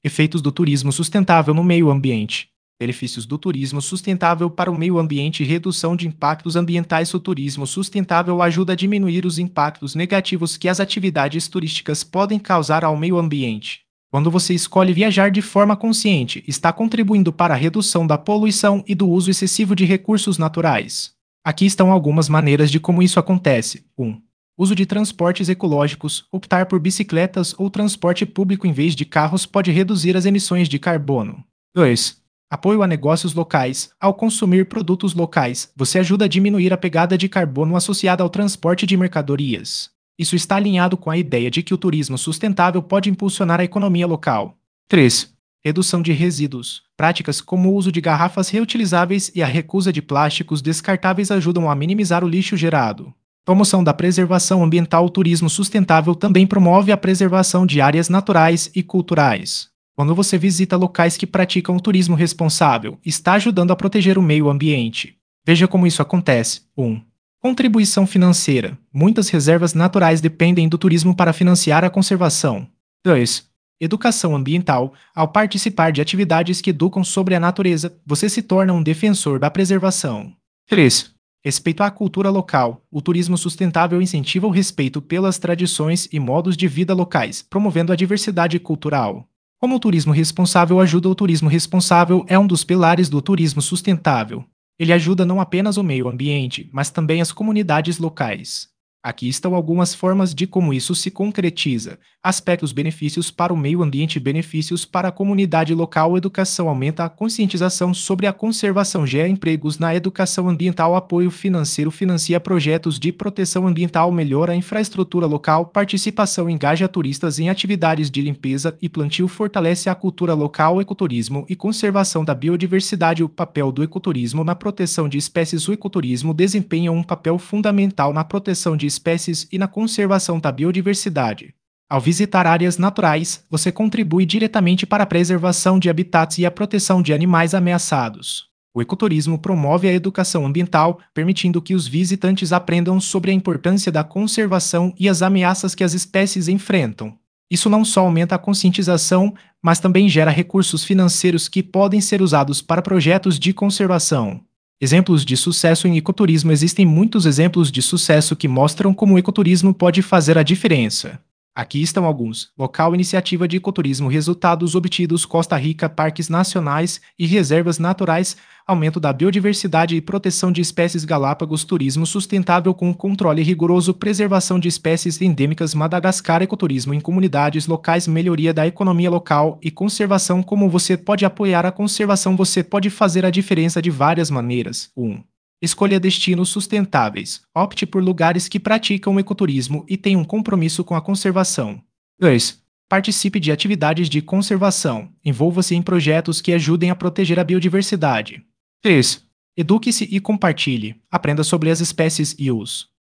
Efeitos do turismo sustentável no meio ambiente. Benefícios do turismo sustentável para o meio ambiente e redução de impactos ambientais. O turismo sustentável ajuda a diminuir os impactos negativos que as atividades turísticas podem causar ao meio ambiente. Quando você escolhe viajar de forma consciente, está contribuindo para a redução da poluição e do uso excessivo de recursos naturais. Aqui estão algumas maneiras de como isso acontece. 1. Uso de transportes ecológicos. Optar por bicicletas ou transporte público em vez de carros pode reduzir as emissões de carbono. 2. Apoio a negócios locais. Ao consumir produtos locais, você ajuda a diminuir a pegada de carbono associada ao transporte de mercadorias. Isso está alinhado com a ideia de que o turismo sustentável pode impulsionar a economia local. 3. Redução de resíduos. Práticas como o uso de garrafas reutilizáveis e a recusa de plásticos descartáveis ajudam a minimizar o lixo gerado. Promoção da preservação ambiental. O turismo sustentável também promove a preservação de áreas naturais e culturais. Quando você visita locais que praticam o turismo responsável, está ajudando a proteger o meio ambiente. Veja como isso acontece. 1. Contribuição financeira. Muitas reservas naturais dependem do turismo para financiar a conservação. 2. Educação ambiental. Ao participar de atividades que educam sobre a natureza, você se torna um defensor da preservação. 3. Respeito à cultura local. O turismo sustentável incentiva o respeito pelas tradições e modos de vida locais, promovendo a diversidade cultural. Como o turismo responsável ajuda. O turismo responsável é um dos pilares do turismo sustentável. Ele ajuda não apenas o meio ambiente, mas também as comunidades locais. Aqui estão algumas formas de como isso se concretiza. Aspectos: benefícios para o meio ambiente, benefícios para a comunidade local. Educação aumenta a conscientização sobre a conservação, gera empregos na educação ambiental. Apoio financeiro financia projetos de proteção ambiental, melhora a infraestrutura local. Participação engaja turistas em atividades de limpeza e plantio, fortalece a cultura local. Ecoturismo e conservação da biodiversidade. O papel do ecoturismo na proteção de espécies. O ecoturismo desempenha um papel fundamental na proteção de espécies e na conservação da biodiversidade. Ao visitar áreas naturais, você contribui diretamente para a preservação de habitats e a proteção de animais ameaçados. O ecoturismo promove a educação ambiental, permitindo que os visitantes aprendam sobre a importância da conservação e as ameaças que as espécies enfrentam. Isso não só aumenta a conscientização, mas também gera recursos financeiros que podem ser usados para projetos de conservação. Exemplos de sucesso em ecoturismo. Existem muitos exemplos de sucesso que mostram como o ecoturismo pode fazer a diferença. Aqui estão alguns. Local: iniciativa de ecoturismo. Resultados obtidos: Costa Rica, parques nacionais e reservas naturais, aumento da biodiversidade e proteção de espécies. Galápagos: turismo sustentável com controle rigoroso, preservação de espécies endêmicas. Madagascar: ecoturismo em comunidades locais, melhoria da economia local e conservação. Como você pode apoiar a conservação? Você pode fazer a diferença de várias maneiras. 1. Escolha destinos sustentáveis. Opte por lugares que praticam ecoturismo e tenham um compromisso com a conservação. 2. Participe de atividades de conservação. Envolva-se em projetos que ajudem a proteger a biodiversidade. 3. Eduque-se e compartilhe. Aprenda sobre as espécies e os